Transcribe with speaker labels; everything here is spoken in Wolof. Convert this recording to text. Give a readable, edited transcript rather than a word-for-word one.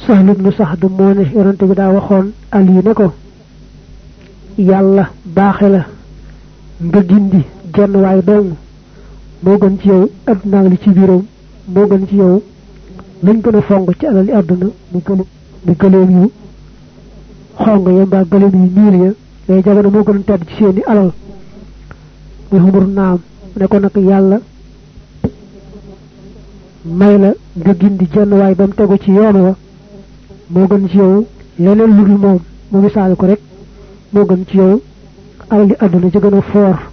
Speaker 1: Sahl ibn Sa'd moo ne yonante bi daa waxoon Ali ne ko yàlla baaxe la nga gindi jenn waay dong moo gën ci yow adduna li ci biiram moo gën ci yow lañ gën a fonk ci alali àdduna mu gëleem yu xong ya mbaa gëleem yu ñuul ya lay jamono moo gën a tedd ci seeni alal muy xumur naam ne ko nag yàlla may la nga gindi jenn waay ba mu tegu ci yoon wa moo gën ci yow leneen lu dul moom mu misaal ko rek moo gën ci yow alali àdduna ci gën a foor